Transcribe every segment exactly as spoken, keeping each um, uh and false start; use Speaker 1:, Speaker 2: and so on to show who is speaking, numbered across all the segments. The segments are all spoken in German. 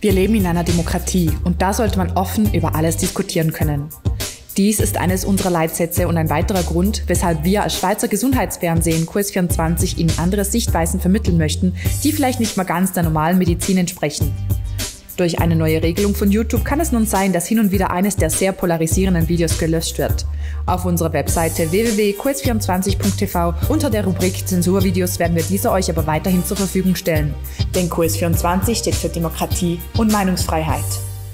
Speaker 1: Wir leben in einer Demokratie und da sollte man offen über alles diskutieren können. Dies ist eines unserer Leitsätze und ein weiterer Grund, weshalb wir als Schweizer Gesundheitsfernsehen Q S vierundzwanzig Ihnen andere Sichtweisen vermitteln möchten, die vielleicht nicht mal ganz der normalen Medizin entsprechen. Durch eine neue Regelung von YouTube kann es nun sein, dass hin und wieder eines der sehr polarisierenden Videos gelöscht wird. Auf unserer Webseite w w w punkt q s vierundzwanzig punkt t v unter der Rubrik Zensurvideos werden wir diese euch aber weiterhin zur Verfügung stellen. Denn Q S vierundzwanzig steht für Demokratie und Meinungsfreiheit.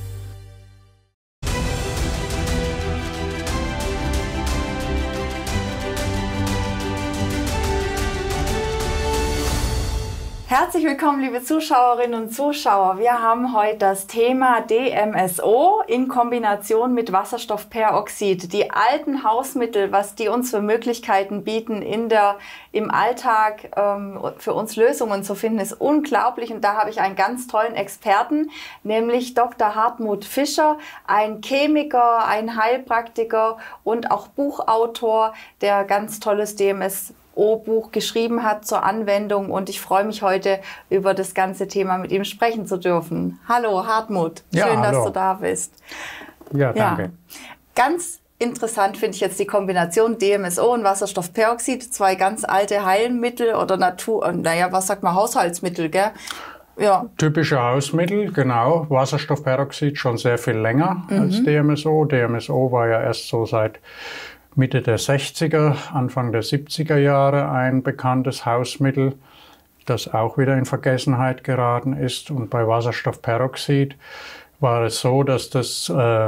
Speaker 2: Herzlich willkommen, liebe Zuschauerinnen und Zuschauer. Wir haben heute das Thema D M S O in Kombination mit Wasserstoffperoxid. Die alten Hausmittel, was die uns für Möglichkeiten bieten, in der, im Alltag ähm, für uns Lösungen zu finden, ist unglaublich. Und da habe ich einen ganz tollen Experten, nämlich Doktor Hartmut Fischer, ein Chemiker, ein Heilpraktiker und auch Buchautor, der ganz tolles D M S O-Buch geschrieben hat zur Anwendung, und ich freue mich heute über das ganze Thema mit ihm sprechen zu dürfen. Hallo Hartmut,
Speaker 3: ja,
Speaker 2: schön,
Speaker 3: hallo.
Speaker 2: dass du da bist.
Speaker 3: Ja, danke.
Speaker 2: Ja. Ganz interessant finde ich jetzt die Kombination D M S O und Wasserstoffperoxid, zwei ganz alte Heilmittel oder Natur, naja, was sagt man, Haushaltsmittel, gell? Ja.
Speaker 3: Typische Hausmittel, genau. Wasserstoffperoxid schon sehr viel länger mhm. als D M S O. D M S O war ja erst so seit Mitte der sechziger, Anfang der siebziger Jahre ein bekanntes Hausmittel, das auch wieder in Vergessenheit geraten ist. Und bei Wasserstoffperoxid war es so, dass das äh,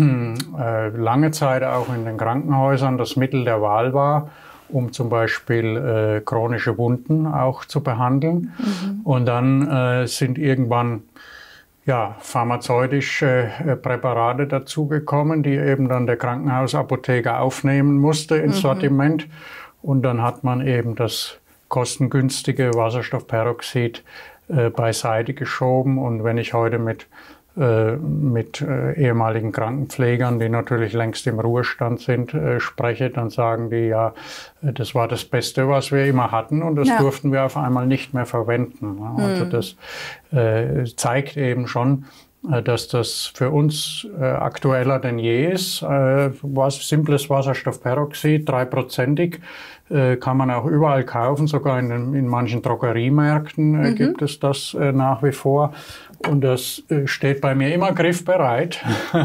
Speaker 3: äh, lange Zeit auch in den Krankenhäusern das Mittel der Wahl war, um zum Beispiel äh, chronische Wunden auch zu behandeln. Mhm. Und dann äh, sind irgendwann ja, pharmazeutische äh, Präparate dazugekommen, die eben dann der Krankenhausapotheker aufnehmen musste ins mhm. Sortiment. Und dann hat man eben das kostengünstige Wasserstoffperoxid äh, beiseite geschoben. Und wenn ich heute mit, äh, mit äh, ehemaligen Krankenpflegern, die natürlich längst im Ruhestand sind, äh, spreche, dann sagen die, ja, äh, das war das Beste, was wir immer hatten, und das ja. durften wir auf einmal nicht mehr verwenden. Ja, also mhm. das äh, zeigt eben schon, äh, dass das für uns äh, aktueller denn je ist. Äh, was, simples Wasserstoffperoxid, dreiprozentig, äh, kann man auch überall kaufen, sogar in, den, in manchen Drogeriemärkten äh, mhm. gibt es das äh, nach wie vor. Und das äh, steht bei mir immer griffbereit.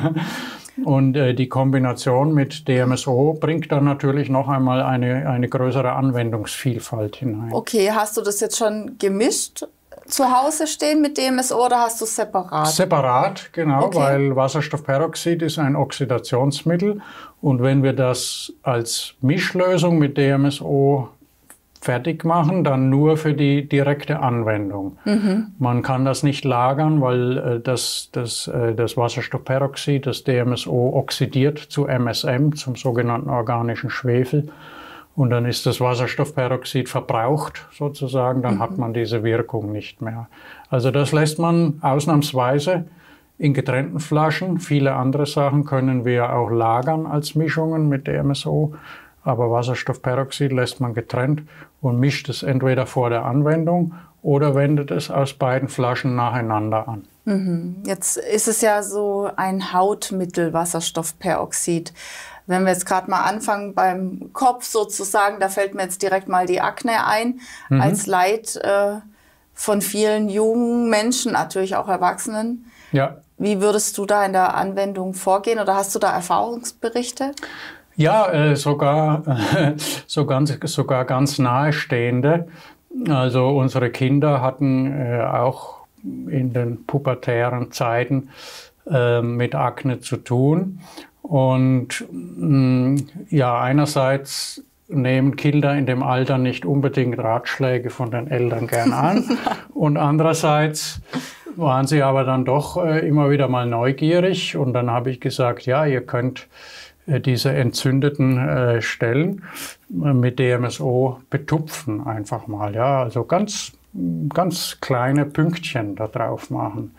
Speaker 3: Und äh, die Kombination mit D M S O bringt dann natürlich noch einmal eine, eine größere Anwendungsvielfalt hinein.
Speaker 2: Okay, hast du das jetzt schon gemischt zu Hause stehen mit D M S O oder hast du es separat?
Speaker 3: Separat, genau,
Speaker 2: okay.
Speaker 3: weil Wasserstoffperoxid ist ein Oxidationsmittel. Und wenn wir das als Mischlösung mit D M S O fertig machen, dann nur für die direkte Anwendung. Mhm. Man kann das nicht lagern, weil äh, das, das, äh, das Wasserstoffperoxid, das D M S O, oxidiert zu M S M, zum sogenannten organischen Schwefel. Und dann ist das Wasserstoffperoxid verbraucht sozusagen, dann mhm. hat man diese Wirkung nicht mehr. Also das lässt man ausnahmsweise in getrennten Flaschen. Viele andere Sachen können wir auch lagern als Mischungen mit D M S O. Aber Wasserstoffperoxid lässt man getrennt und mischt es entweder vor der Anwendung oder wendet es aus beiden Flaschen nacheinander an.
Speaker 2: Mhm. Jetzt ist es ja so ein Hautmittel, Wasserstoffperoxid. Wenn wir jetzt gerade mal anfangen beim Kopf sozusagen, da fällt mir jetzt direkt mal die Akne ein, mhm. als Leid äh, von vielen jungen Menschen, natürlich auch Erwachsenen.
Speaker 3: Ja.
Speaker 2: Wie würdest du da in der Anwendung vorgehen oder hast du da Erfahrungsberichte?
Speaker 3: Ja, äh, sogar, äh, so ganz, sogar ganz nahestehende. Also unsere Kinder hatten äh, auch in den pubertären Zeiten äh, mit Akne zu tun. Und mh, ja, einerseits nehmen Kinder in dem Alter nicht unbedingt Ratschläge von den Eltern gern an. Und andererseits waren sie aber dann doch äh, immer wieder mal neugierig. Und dann habe ich gesagt, ja, ihr könnt diese entzündeten äh, Stellen mit D M S O betupfen einfach mal, ja, also ganz, ganz kleine Pünktchen da drauf machen.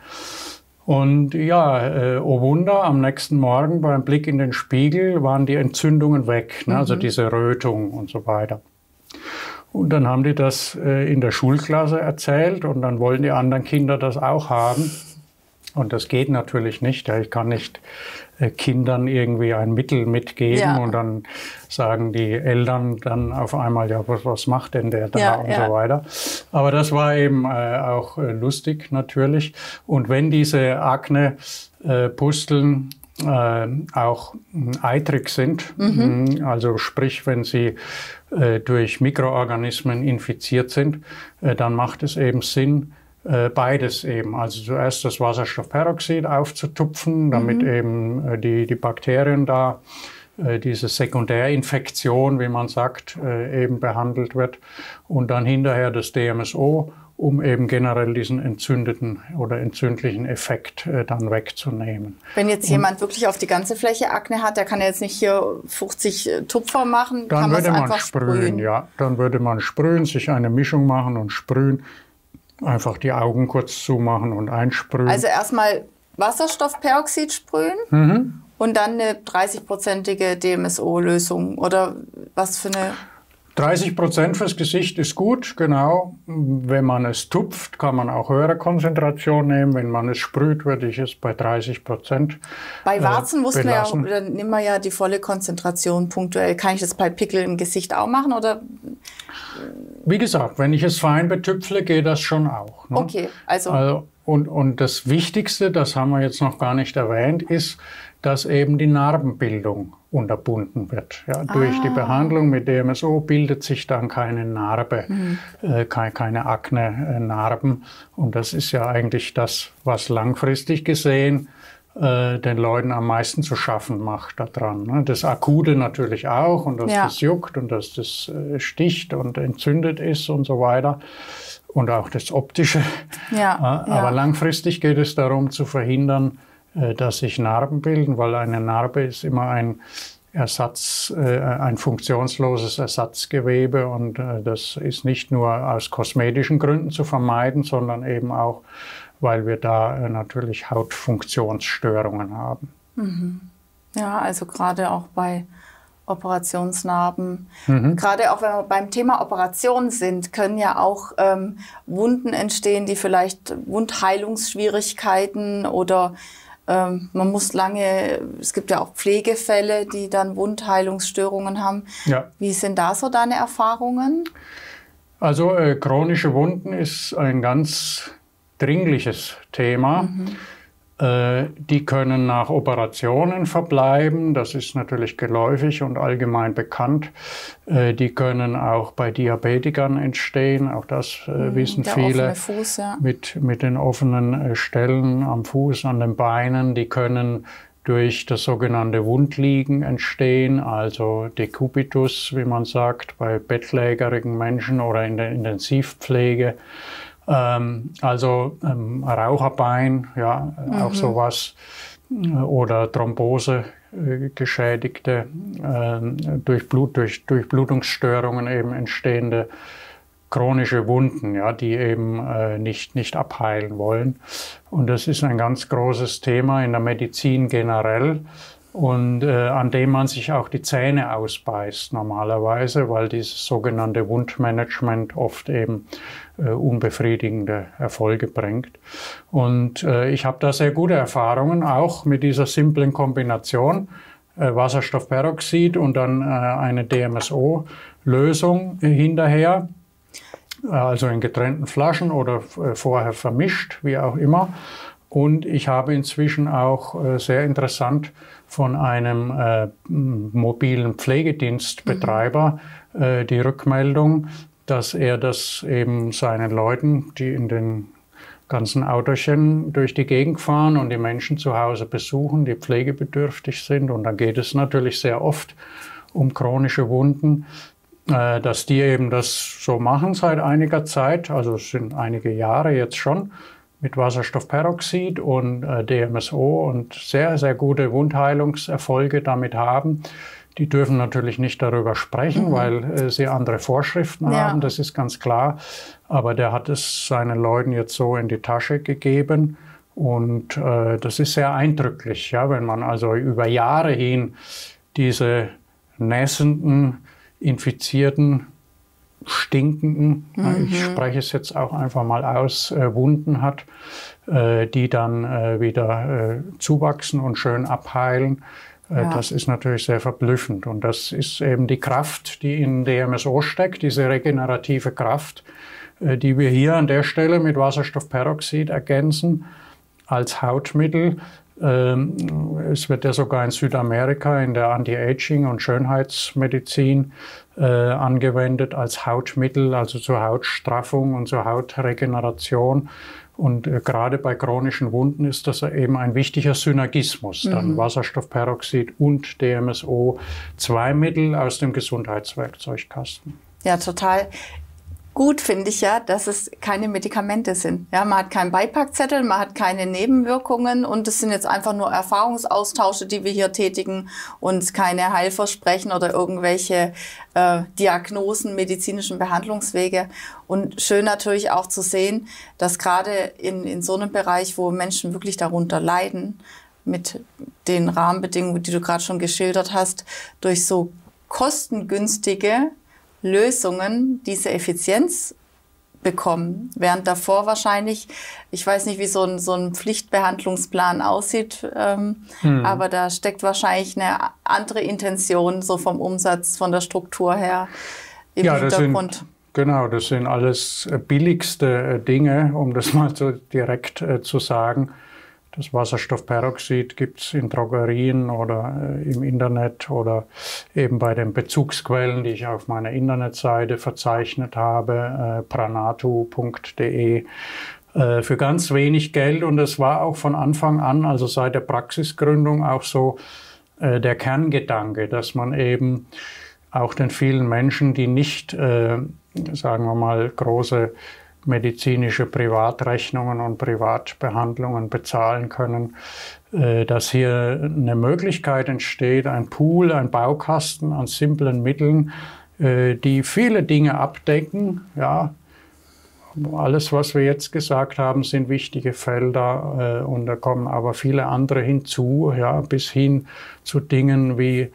Speaker 3: Und ja, äh, oh Wunder, am nächsten Morgen beim Blick in den Spiegel waren die Entzündungen weg, ne, mhm. also diese Rötung und so weiter. Und dann haben die das äh, in der Schulklasse erzählt und dann wollen die anderen Kinder das auch haben. Und das geht natürlich nicht. Ich kann nicht äh, Kindern irgendwie ein Mittel mitgeben ja. und dann sagen die Eltern dann auf einmal, ja, was, was macht denn der da ja, und ja. so weiter. Aber das war eben äh, auch äh, lustig natürlich. Und wenn diese Akne-Pusteln äh, auch eitrig sind, mhm. also sprich, wenn sie äh, durch Mikroorganismen infiziert sind, äh, dann macht es eben Sinn, beides eben. Also zuerst das Wasserstoffperoxid aufzutupfen, damit mhm. eben die, die Bakterien da, diese Sekundärinfektion, wie man sagt, eben behandelt wird. Und dann hinterher das D M S O, um eben generell diesen entzündeten oder entzündlichen Effekt dann wegzunehmen.
Speaker 2: Wenn jetzt jemand Und, wirklich auf die ganze Fläche Akne hat, der kann jetzt nicht hier fünfzig Tupfer machen,
Speaker 3: dann
Speaker 2: kann
Speaker 3: würde
Speaker 2: man
Speaker 3: man
Speaker 2: einfach
Speaker 3: sprühen,
Speaker 2: sprühen.
Speaker 3: Ja, dann würde man sprühen, sich eine Mischung machen und sprühen. Einfach die Augen kurz zumachen und einsprühen.
Speaker 2: Also erstmal Wasserstoffperoxid sprühen mhm. und dann eine dreißig-prozentige D M S O-Lösung. Oder was für eine?
Speaker 3: dreißig Prozent fürs Gesicht ist gut, genau. Wenn man es tupft, kann man auch höhere Konzentration nehmen. Wenn man es sprüht, würde ich es bei dreißig Prozent
Speaker 2: Bei Warzen äh, wussten wir ja, dann nehmen wir ja die volle Konzentration punktuell. Kann ich das bei Pickel im Gesicht auch machen? Oder?
Speaker 3: Wie gesagt, wenn ich es fein betüpfle, geht das schon auch. Ne?
Speaker 2: Okay, also...
Speaker 3: also und, und das Wichtigste, das haben wir jetzt noch gar nicht erwähnt, ist, dass eben die Narbenbildung unterbunden wird. Ja, ah. Durch die Behandlung mit D M S O bildet sich dann keine Narbe, mhm. äh, keine, keine Akne-Narben. Und das ist ja eigentlich das, was langfristig gesehen äh, den Leuten am meisten zu schaffen macht daran. Ne? Das Akute natürlich auch und dass ja. das juckt und dass das äh, sticht und entzündet ist und so weiter. Und auch das Optische. Ja, äh, aber ja. langfristig geht es darum zu verhindern, dass sich Narben bilden, weil eine Narbe ist immer ein Ersatz, äh, ein funktionsloses Ersatzgewebe und äh, das ist nicht nur aus kosmetischen Gründen zu vermeiden, sondern eben auch, weil wir da äh, natürlich Hautfunktionsstörungen haben.
Speaker 2: Mhm. Ja, also gerade auch bei Operationsnarben. Mhm. Gerade auch wenn wir beim Thema Operation sind, können ja auch ähm, Wunden entstehen, die vielleicht Wundheilungsschwierigkeiten oder ähm, man muss lange, es gibt ja auch Pflegefälle, die dann Wundheilungsstörungen haben. Ja. Wie sind da so deine Erfahrungen?
Speaker 3: Also äh, chronische Wunden ist ein ganz dringliches Thema. Mhm. Die können nach Operationen verbleiben, das ist natürlich geläufig und allgemein bekannt. Die können auch bei Diabetikern entstehen, auch das mhm, wissen der viele. Offene Fuß, ja. mit, mit den offenen Stellen am Fuß, an den Beinen, die können durch das sogenannte Wundliegen entstehen, also Dekubitus, wie man sagt, bei bettlägerigen Menschen oder in der Intensivpflege. Also ähm, Raucherbein, ja, mhm. auch sowas, oder Thrombose äh, geschädigte, äh, durch, Blut, durch Durchblutungsstörungen eben entstehende chronische Wunden, ja, die eben äh, nicht, nicht abheilen wollen. Und das ist ein ganz großes Thema in der Medizin generell. Und äh, an dem man sich auch die Zähne ausbeißt normalerweise, weil dieses sogenannte Wundmanagement oft eben äh, unbefriedigende Erfolge bringt. Und äh, ich habe da sehr gute Erfahrungen, auch mit dieser simplen Kombination äh, Wasserstoffperoxid und dann äh, eine D M S O-Lösung äh, hinterher, also in getrennten Flaschen oder äh, vorher vermischt, wie auch immer. Und ich habe inzwischen auch äh, sehr interessant von einem äh, mobilen Pflegedienstbetreiber mhm. äh, die Rückmeldung, dass er das eben seinen Leuten, die in den ganzen Autochen durch die Gegend fahren und die Menschen zu Hause besuchen, die pflegebedürftig sind. Und dann geht es natürlich sehr oft um chronische Wunden, äh, dass die eben das so machen seit einiger Zeit, also es sind einige Jahre jetzt schon, mit Wasserstoffperoxid und äh, D M S O und sehr, sehr gute Wundheilungserfolge damit haben. Die dürfen natürlich nicht darüber sprechen, mhm. weil äh, sie andere Vorschriften ja. haben, das ist ganz klar. Aber der hat es seinen Leuten jetzt so in die Tasche gegeben. Und äh, das ist sehr eindrücklich, ja, wenn man also über Jahre hin diese nässenden, infizierten stinkenden, mhm. ich spreche es jetzt auch einfach mal aus, äh, Wunden hat, äh, die dann äh, wieder äh, zuwachsen und schön abheilen. Äh, ja. Das ist natürlich sehr verblüffend. Und das ist eben die Kraft, die in D M S O steckt, diese regenerative Kraft, äh, die wir hier an der Stelle mit Wasserstoffperoxid ergänzen als Hautmittel. Es wird ja sogar in Südamerika in der Anti-Aging- und Schönheitsmedizin äh, angewendet als Hautmittel, also zur Hautstraffung und zur Hautregeneration. Und äh, gerade bei chronischen Wunden ist das eben ein wichtiger Synergismus. Mhm. Dann Wasserstoffperoxid und D M S O, zwei Mittel aus dem Gesundheitswerkzeugkasten.
Speaker 2: Ja, total. Gut finde ich ja, dass es keine Medikamente sind. Ja, man hat keinen Beipackzettel, man hat keine Nebenwirkungen und es sind jetzt einfach nur Erfahrungsaustausche, die wir hier tätigen und keine Heilversprechen oder irgendwelche äh, Diagnosen, medizinischen Behandlungswege. Und schön natürlich auch zu sehen, dass gerade in, in so einem Bereich, wo Menschen wirklich darunter leiden, mit den Rahmenbedingungen, die du gerade schon geschildert hast, durch so kostengünstige Lösungen diese Effizienz bekommen, während davor wahrscheinlich, ich weiß nicht, wie so ein, so ein Pflichtbehandlungsplan aussieht, ähm, hm. aber da steckt wahrscheinlich eine andere Intention, so vom Umsatz, von der Struktur her im
Speaker 3: ja,
Speaker 2: Hintergrund.
Speaker 3: Das sind, genau, das sind alles billigste Dinge, um das mal so direkt äh, zu sagen. Das Wasserstoffperoxid gibt es in Drogerien oder äh, im Internet oder eben bei den Bezugsquellen, die ich auf meiner Internetseite verzeichnet habe, äh, pranatu punkt de, äh, für ganz wenig Geld. Und das war auch von Anfang an, also seit der Praxisgründung, auch so äh, der Kerngedanke, dass man eben auch den vielen Menschen, die nicht, äh, sagen wir mal, große medizinische Privatrechnungen und Privatbehandlungen bezahlen können, dass hier eine Möglichkeit entsteht, ein Pool, ein Baukasten an simplen Mitteln, die viele Dinge abdecken. Ja, alles, was wir jetzt gesagt haben, sind wichtige Felder und da kommen aber viele andere hinzu, ja, bis hin zu Dingen wie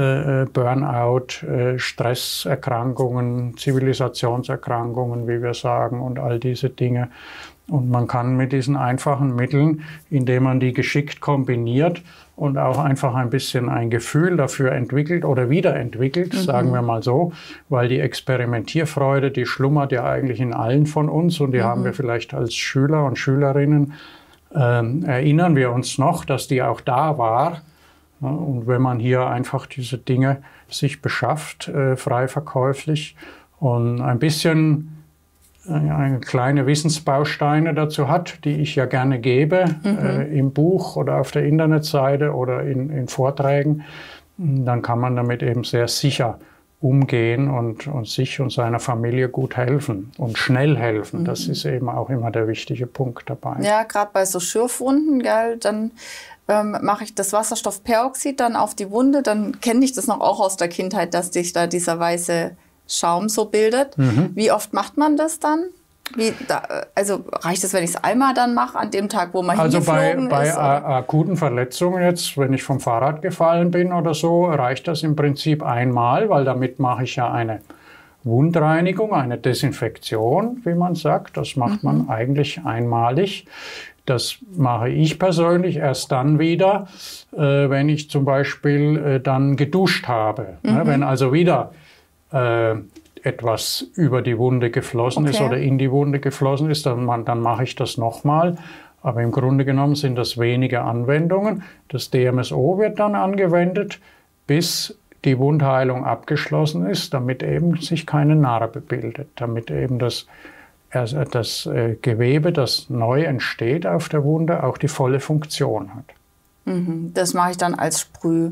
Speaker 3: Burnout, Stresserkrankungen, Zivilisationserkrankungen, wie wir sagen, und all diese Dinge. Und man kann mit diesen einfachen Mitteln, indem man die geschickt kombiniert und auch einfach ein bisschen ein Gefühl dafür entwickelt oder wiederentwickelt, mhm. sagen wir mal so, weil die Experimentierfreude, die schlummert ja eigentlich in allen von uns und die mhm. haben wir vielleicht als Schüler und Schülerinnen, äh, erinnern wir uns noch, dass die auch da war. Und wenn man hier einfach diese Dinge sich beschafft, äh, frei verkäuflich und ein bisschen äh, eine kleine Wissensbausteine dazu hat, die ich ja gerne gebe, mhm. äh, im Buch oder auf der Internetseite oder in, in Vorträgen, dann kann man damit eben sehr sicher umgehen und, und sich und seiner Familie gut helfen und schnell helfen. Mhm. Das ist eben auch immer der wichtige Punkt dabei.
Speaker 2: Ja, gerade bei so Schürfwunden, gell, dann ähm, mache ich das Wasserstoffperoxid dann auf die Wunde. Dann kenne ich das noch auch aus der Kindheit, dass sich da dieser weiße Schaum so bildet. Mhm. Wie oft macht man das dann? Wie, da, also reicht es, wenn ich es einmal dann mache, an dem Tag, wo man
Speaker 3: also
Speaker 2: hingeflogen
Speaker 3: bei,
Speaker 2: ist?
Speaker 3: Also bei akuten Verletzungen jetzt, wenn ich vom Fahrrad gefallen bin oder so, reicht das im Prinzip einmal, weil damit mache ich ja eine Wundreinigung, eine Desinfektion, wie man sagt. Das macht mhm. man eigentlich einmalig. Das mache ich persönlich erst dann wieder, äh, wenn ich zum Beispiel äh, dann geduscht habe. Mhm. Ne? Wenn also wieder äh, etwas über die Wunde geflossen okay. ist oder in die Wunde geflossen ist, dann, man, dann mache ich das nochmal. Aber im Grunde genommen sind das wenige Anwendungen. Das D M S O wird dann angewendet, bis die Wundheilung abgeschlossen ist, damit eben sich keine Narbe bildet, damit eben das, also das äh, Gewebe, das neu entsteht auf der Wunde, auch die volle Funktion hat.
Speaker 2: Mhm. Das mache ich dann als Sprühlösung.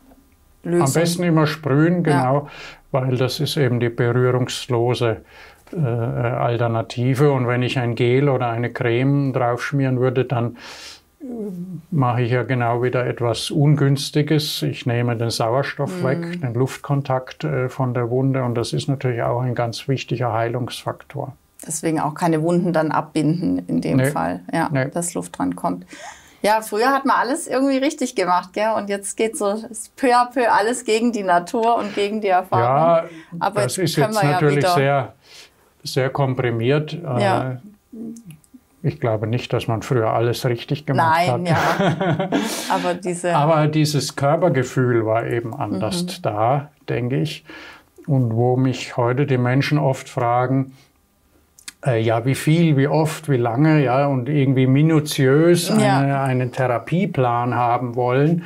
Speaker 3: Am besten immer sprühen, genau, ja. weil das ist eben die berührungslose äh, Alternative. Und wenn ich ein Gel oder eine Creme draufschmieren würde, dann äh, mache ich ja genau wieder etwas Ungünstiges. Ich nehme den Sauerstoff mm. weg, den Luftkontakt äh, von der Wunde. Und das ist natürlich auch ein ganz wichtiger Heilungsfaktor.
Speaker 2: Deswegen auch keine Wunden dann abbinden in dem
Speaker 3: nee.
Speaker 2: Fall, ja,
Speaker 3: nee.
Speaker 2: dass Luft dran kommt. Ja, früher hat man alles irgendwie richtig gemacht, gell? Und jetzt geht so peu à peu alles gegen die Natur und gegen die Erfahrung.
Speaker 3: Ja,
Speaker 2: aber
Speaker 3: das ist jetzt natürlich ja sehr, sehr komprimiert.
Speaker 2: Ja.
Speaker 3: Ich glaube nicht, dass man früher alles richtig gemacht
Speaker 2: Nein,
Speaker 3: hat.
Speaker 2: Ja. aber, diese
Speaker 3: aber dieses Körpergefühl war eben anders mhm. da, denke ich. Und wo mich heute die Menschen oft fragen, äh, ja, wie viel, wie oft, wie lange, ja, und irgendwie minutiös
Speaker 2: ja.
Speaker 3: eine, einen Therapieplan haben wollen,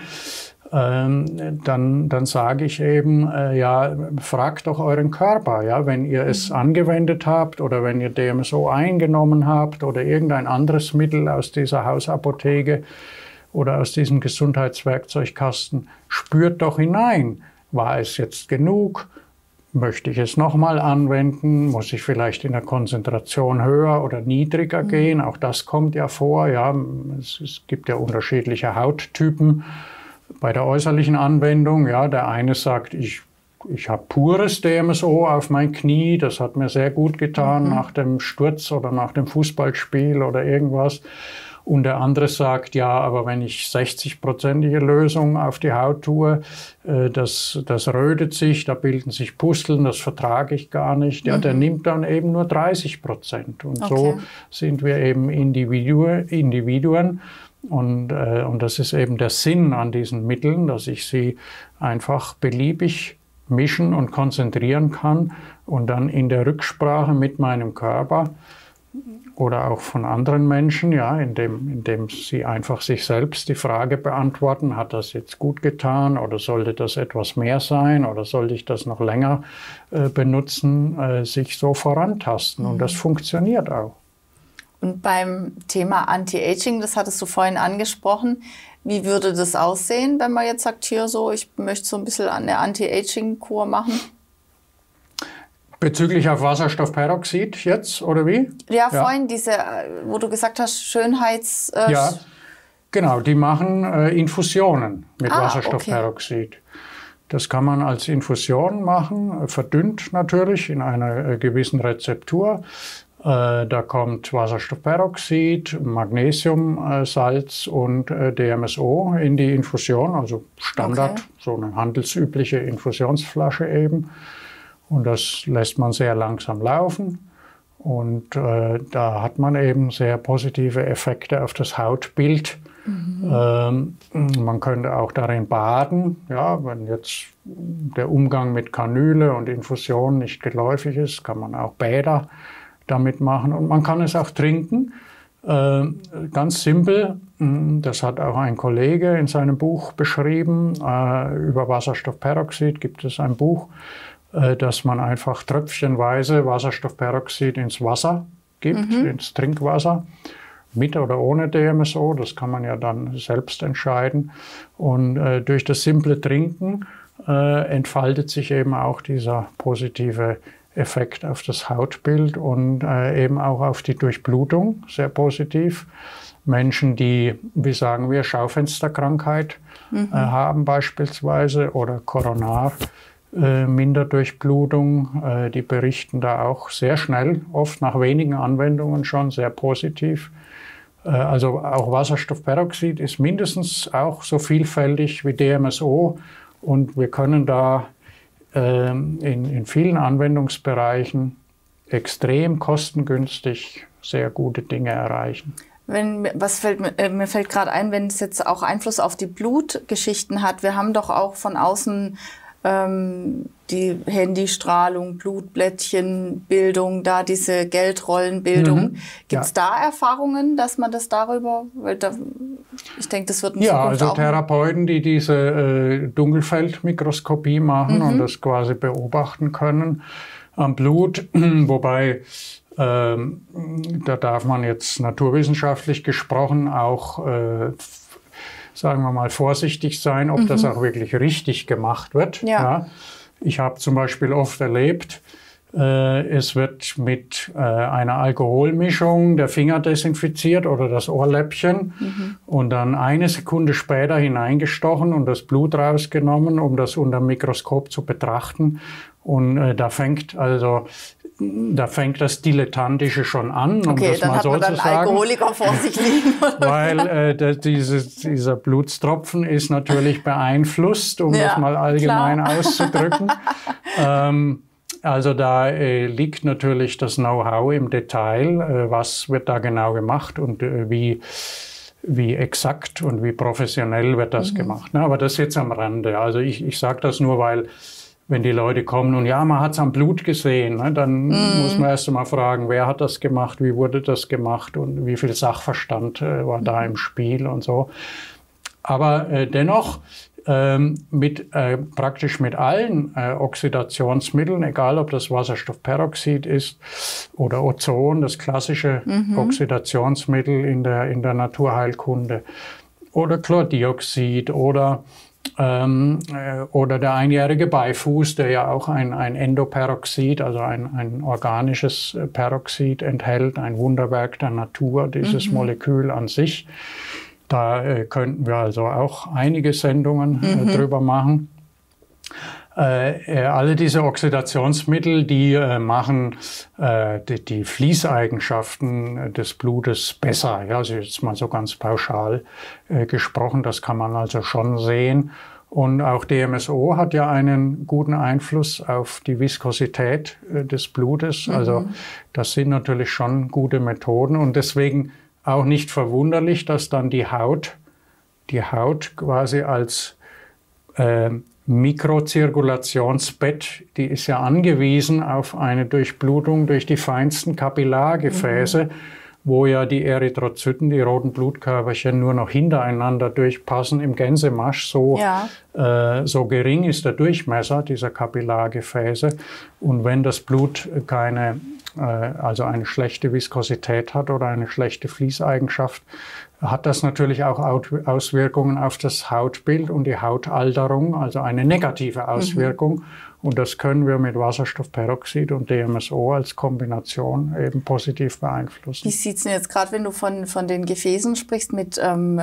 Speaker 3: ähm, dann, dann sage ich eben, äh, ja, fragt doch euren Körper, ja, wenn ihr es mhm. angewendet habt oder wenn ihr D M S O eingenommen habt oder irgendein anderes Mittel aus dieser Hausapotheke oder aus diesem Gesundheitswerkzeugkasten, spürt doch hinein. War es jetzt genug? Möchte ich es nochmal anwenden? Muss ich vielleicht in der Konzentration höher oder niedriger mhm. gehen? Auch das kommt ja vor. Ja, es, es gibt ja unterschiedliche Hauttypen. Bei der äußerlichen Anwendung, ja, der eine sagt, ich, ich habe pures D M S O auf mein Knie, das hat mir sehr gut getan mhm. nach dem Sturz oder nach dem Fußballspiel oder irgendwas. Und der andere sagt, ja, aber wenn ich sechzig-prozentige Lösung auf die Haut tue, äh, das, das rötet sich, da bilden sich Pusteln, das vertrage ich gar nicht. Ja, mhm. der nimmt dann eben nur dreißig Prozent. Und okay. so sind wir eben Individu Individuen. Und, äh, und das ist eben der Sinn an diesen Mitteln, dass ich sie einfach beliebig mischen und konzentrieren kann und dann in der Rücksprache mit meinem Körper oder auch von anderen Menschen, ja, indem, indem sie einfach sich selbst die Frage beantworten, hat das jetzt gut getan oder sollte das etwas mehr sein oder sollte ich das noch länger äh, benutzen, äh, sich so vorantasten. Mhm. Und das funktioniert auch.
Speaker 2: Und beim Thema Anti-Aging, das hattest du vorhin angesprochen, wie würde das aussehen, wenn man jetzt sagt, hier so, ich möchte so ein bisschen eine Anti-Aging-Kur machen?
Speaker 3: Bezüglich auf Wasserstoffperoxid jetzt, oder wie?
Speaker 2: Ja, ja, vorhin diese, wo du gesagt hast, Schönheits... Äh,
Speaker 3: ja, genau, die machen äh, Infusionen mit ah, Wasserstoffperoxid. Okay. Das kann man als Infusion machen, verdünnt natürlich in einer äh, gewissen Rezeptur. Äh, da kommt Wasserstoffperoxid, Magnesiumsalz und äh, D M S O in die Infusion, also Standard, okay. so eine handelsübliche Infusionsflasche eben. Und das lässt man sehr langsam laufen. Und äh, da hat man eben sehr positive Effekte auf das Hautbild. Mhm. Ähm, man könnte auch darin baden, ja, wenn jetzt der Umgang mit Kanüle und Infusion nicht geläufig ist, kann man auch Bäder damit machen. Und man kann es auch trinken. Äh, ganz simpel, das hat auch ein Kollege in seinem Buch beschrieben, äh, über Wasserstoffperoxid gibt es ein Buch, dass man einfach tröpfchenweise Wasserstoffperoxid ins Wasser gibt, mhm. ins Trinkwasser, mit oder ohne D M S O, das kann man ja dann selbst entscheiden. Und äh, durch das simple Trinken äh, entfaltet sich eben auch dieser positive Effekt auf das Hautbild und äh, eben auch auf die Durchblutung, sehr positiv. Menschen, die, wie sagen wir, Schaufensterkrankheit mhm. äh, haben beispielsweise oder Koronar, Äh, Minderdurchblutung, äh, die berichten da auch sehr schnell, oft nach wenigen Anwendungen schon sehr positiv. Äh, also auch Wasserstoffperoxid ist mindestens auch so vielfältig wie D M S O und wir können da äh, in, in vielen Anwendungsbereichen extrem kostengünstig sehr gute Dinge erreichen.
Speaker 2: Wenn, was fällt mir, äh, mir fällt gerade ein, wenn es jetzt auch Einfluss auf die Blutgeschichten hat. Wir haben doch auch von außen die Handystrahlung, Blutblättchenbildung, da diese Geldrollenbildung. Mhm. Gibt es ja. da Erfahrungen, dass man das darüber, weil da, ich denke, das wird in
Speaker 3: ja,
Speaker 2: Zukunft
Speaker 3: also
Speaker 2: auch
Speaker 3: Therapeuten, die diese äh, Dunkelfeldmikroskopie machen mhm. und das quasi beobachten können am Blut, wobei ähm, da darf man jetzt naturwissenschaftlich gesprochen auch äh, sagen wir mal, vorsichtig sein, ob mhm. das auch wirklich richtig gemacht wird.
Speaker 2: Ja.
Speaker 3: Ja. Ich habe zum Beispiel oft erlebt, äh, es wird mit äh, einer Alkoholmischung der Finger desinfiziert oder das Ohrläppchen mhm. und dann eine Sekunde später hineingestochen und das Blut rausgenommen, um das unter dem Mikroskop zu betrachten. Und äh, da fängt also da fängt das Dilettantische schon an, um
Speaker 2: okay,
Speaker 3: das
Speaker 2: dann
Speaker 3: mal
Speaker 2: hat
Speaker 3: so
Speaker 2: man dann
Speaker 3: zu sagen.
Speaker 2: Alkoholiker vor sich liegen.
Speaker 3: Weil äh, der, dieses, dieser Blutstropfen ist natürlich beeinflusst, um
Speaker 2: ja,
Speaker 3: das mal allgemein
Speaker 2: klar.
Speaker 3: auszudrücken. ähm, also da äh, liegt natürlich das Know-how im Detail, äh, was wird da genau gemacht und äh, wie, wie exakt und wie professionell wird das mhm. gemacht. Na, aber das jetzt am Rande. Also ich, ich sage das nur, weil wenn die Leute kommen und ja, man hat es am Blut gesehen, ne, dann mm. muss man erst einmal fragen, wer hat das gemacht, wie wurde das gemacht und wie viel Sachverstand äh, war mm. da im Spiel und so. Aber äh, dennoch ähm, mit äh, praktisch mit allen äh, Oxidationsmitteln, egal ob das Wasserstoffperoxid ist oder Ozon, das klassische mm-hmm. Oxidationsmittel in der, in der Naturheilkunde, oder Chlordioxid oder Ähm, äh, oder der einjährige Beifuß, der ja auch ein, ein Endoperoxid, also ein, ein organisches Peroxid enthält, ein Wunderwerk der Natur, dieses mhm. Molekül an sich. Da äh, könnten wir also auch einige Sendungen äh, mhm. drüber machen. Äh, alle diese Oxidationsmittel, die äh, machen äh, die, die Fließeigenschaften des Blutes besser. Ja, also jetzt mal so ganz pauschal äh, gesprochen, das kann man also schon sehen. Und auch D M S O hat ja einen guten Einfluss auf die Viskosität äh, des Blutes. Mhm. Also das sind natürlich schon gute Methoden und deswegen auch nicht verwunderlich, dass dann die Haut, die Haut quasi als äh, Mikrozirkulationsbett, die ist ja angewiesen auf eine Durchblutung durch die feinsten Kapillargefäße, mhm. wo ja die Erythrozyten, die roten Blutkörperchen, nur noch hintereinander durchpassen im Gänsemarsch. So, ja. äh, so gering ist der Durchmesser dieser Kapillargefäße. Und wenn das Blut keine, äh, also eine schlechte Viskosität hat oder eine schlechte Fließeigenschaft, hat das natürlich auch Auswirkungen auf das Hautbild und die Hautalterung, also eine negative Auswirkung. Mhm. Und das können wir mit Wasserstoffperoxid und D M S O als Kombination eben positiv beeinflussen.
Speaker 2: Wie sieht es denn jetzt gerade, wenn du von, von den Gefäßen sprichst, mit ähm,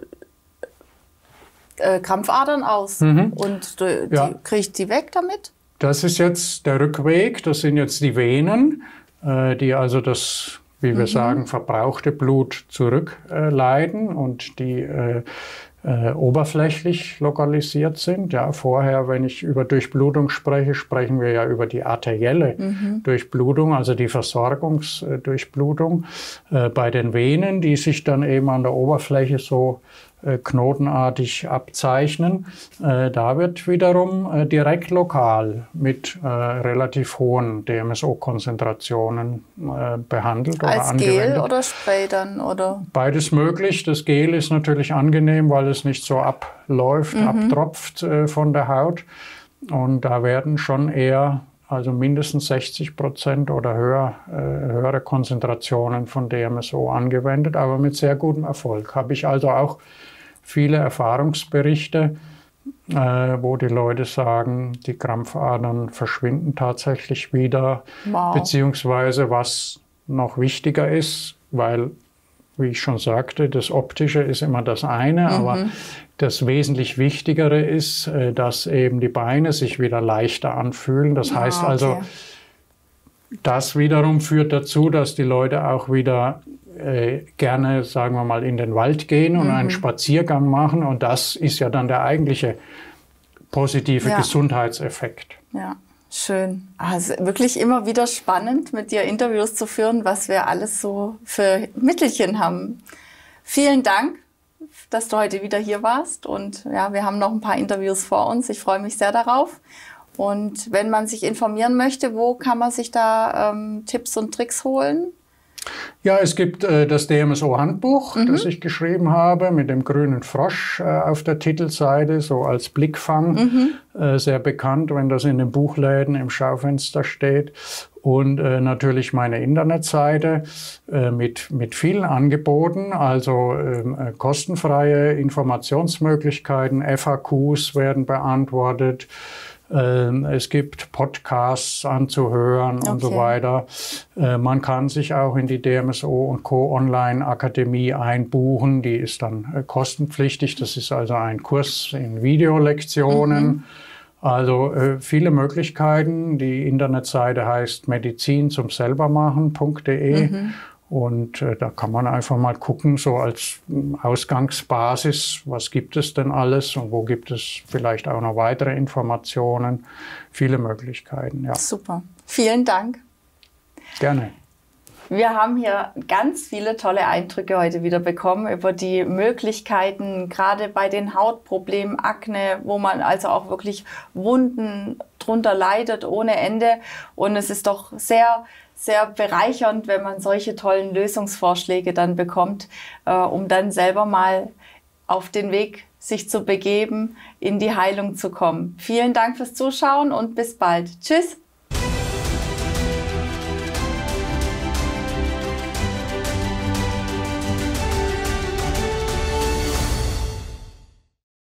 Speaker 2: äh, Krampfadern aus? Mhm. Und die, ja. kriege ich die weg damit?
Speaker 3: Das ist jetzt der Rückweg, das sind jetzt die Venen, äh, die also das, wie wir mhm. sagen, verbrauchte Blut zurückleiten äh, und die äh, äh, oberflächlich lokalisiert sind. Ja, vorher, wenn ich über Durchblutung spreche, sprechen wir ja über die arterielle mhm. Durchblutung, also die Versorgungsdurchblutung. Äh, bei den Venen, die sich dann eben an der Oberfläche so äh, knotenartig abzeichnen, äh, da wird wiederum äh, direkt lokal mit äh, relativ hohen D M S O-Konzentrationen äh, behandelt oder
Speaker 2: Als
Speaker 3: angewendet.
Speaker 2: Gel oder Spray dann? Oder?
Speaker 3: Beides möglich. Das Gel ist natürlich angenehm, weil es nicht so abläuft, mhm. abtropft äh, von der Haut. Und da werden schon eher, also mindestens sechzig Prozent oder höher, äh, höhere Konzentrationen von D M S O angewendet, aber mit sehr gutem Erfolg. Habe ich also auch viele Erfahrungsberichte, äh, wo die Leute sagen, die Krampfadern verschwinden tatsächlich wieder, wow. beziehungsweise was noch wichtiger ist, weil, wie ich schon sagte, das Optische ist immer das eine, mhm. aber das wesentlich Wichtigere ist, dass eben die Beine sich wieder leichter anfühlen. Das heißt ah, okay. also, das wiederum führt dazu, dass die Leute auch wieder äh, gerne, sagen wir mal, in den Wald gehen und mhm. einen Spaziergang machen. Und das ist ja dann der eigentliche positive ja. Gesundheitseffekt.
Speaker 2: Ja. Schön. Also wirklich immer wieder spannend, mit dir Interviews zu führen, was wir alles so für Mittelchen haben. Vielen Dank, dass du heute wieder hier warst. Und ja, wir haben noch ein paar Interviews vor uns. Ich freue mich sehr darauf. Und wenn man sich informieren möchte, wo kann man sich da ähm, Tipps und Tricks holen?
Speaker 3: Ja, es gibt äh, das D M S O-Handbuch, mhm. das ich geschrieben habe, mit dem grünen Frosch äh, auf der Titelseite, so als Blickfang, mhm. äh, sehr bekannt, wenn das in den Buchläden im Schaufenster steht. Und äh, natürlich meine Internetseite äh, mit, mit vielen Angeboten, also äh, kostenfreie Informationsmöglichkeiten, F A Qs werden beantwortet. Es gibt Podcasts anzuhören okay. und so weiter. Man kann sich auch in die D M S O und Co. Online-Akademie einbuchen. Die ist dann kostenpflichtig. Das ist also ein Kurs in Videolektionen. Mhm. Also äh, viele Möglichkeiten. Die Internetseite heißt medizin zum selbermachen punkt de. Mhm. Und äh, da kann man einfach mal gucken, so als Ausgangsbasis, was gibt es denn alles und wo gibt es vielleicht auch noch weitere Informationen. Viele Möglichkeiten, ja.
Speaker 2: Super. Vielen Dank.
Speaker 3: Gerne.
Speaker 2: Wir haben hier ganz viele tolle Eindrücke heute wieder bekommen über die Möglichkeiten, gerade bei den Hautproblemen, Akne, wo man also auch wirklich Wunden drunter leidet ohne Ende. Und es ist doch sehr, sehr bereichernd, wenn man solche tollen Lösungsvorschläge dann bekommt, äh, um dann selber mal auf den Weg sich zu begeben, in die Heilung zu kommen. Vielen Dank fürs Zuschauen und bis bald. Tschüss!